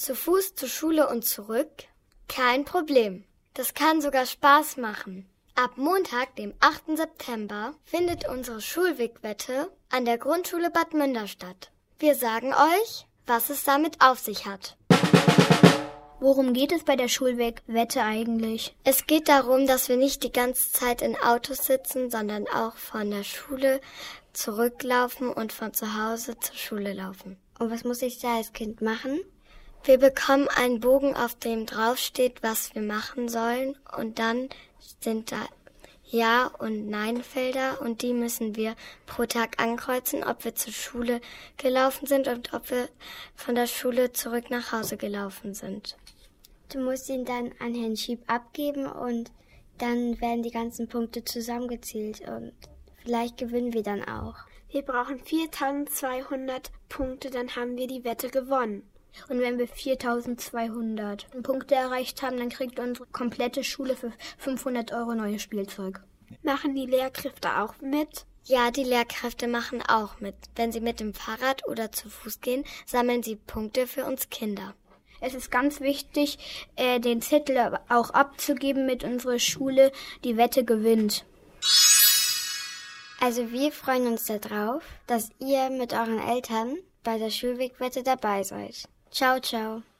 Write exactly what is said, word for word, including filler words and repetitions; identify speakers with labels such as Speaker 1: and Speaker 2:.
Speaker 1: Zu Fuß zur Schule und zurück? Kein Problem. Das kann sogar Spaß machen. Ab Montag, dem achten September, findet unsere Schulwegwette an der Grundschule Bad Münder statt. Wir sagen euch, was es damit auf sich hat.
Speaker 2: Worum geht es bei der Schulwegwette eigentlich?
Speaker 1: Es geht darum, dass wir nicht die ganze Zeit in Autos sitzen, sondern auch von der Schule zurücklaufen und von zu Hause zur Schule laufen.
Speaker 3: Und was muss ich da als Kind machen?
Speaker 1: Wir bekommen einen Bogen, auf dem draufsteht, was wir machen sollen. Und dann sind da Ja- und Nein-Felder. Und die müssen wir pro Tag ankreuzen, ob wir zur Schule gelaufen sind und ob wir von der Schule zurück nach Hause gelaufen sind.
Speaker 3: Du musst ihn dann an Herrn Schieb abgeben und dann werden die ganzen Punkte zusammengezählt. Und vielleicht gewinnen wir dann auch.
Speaker 4: Wir brauchen viertausendzweihundert Punkte, dann haben wir die Wette gewonnen.
Speaker 2: Und wenn wir viertausendzweihundert Punkte erreicht haben, dann kriegt unsere komplette Schule für fünfhundert Euro neues Spielzeug.
Speaker 4: Machen die Lehrkräfte auch mit?
Speaker 1: Ja, die Lehrkräfte machen auch mit. Wenn sie mit dem Fahrrad oder zu Fuß gehen, sammeln sie Punkte für uns Kinder.
Speaker 2: Es ist ganz wichtig, äh, den Zettel auch abzugeben mit unserer Schule, die Wette gewinnt.
Speaker 3: Also wir freuen uns darauf, dass ihr mit euren Eltern bei der Schulwegwette dabei seid. Ciao, ciao.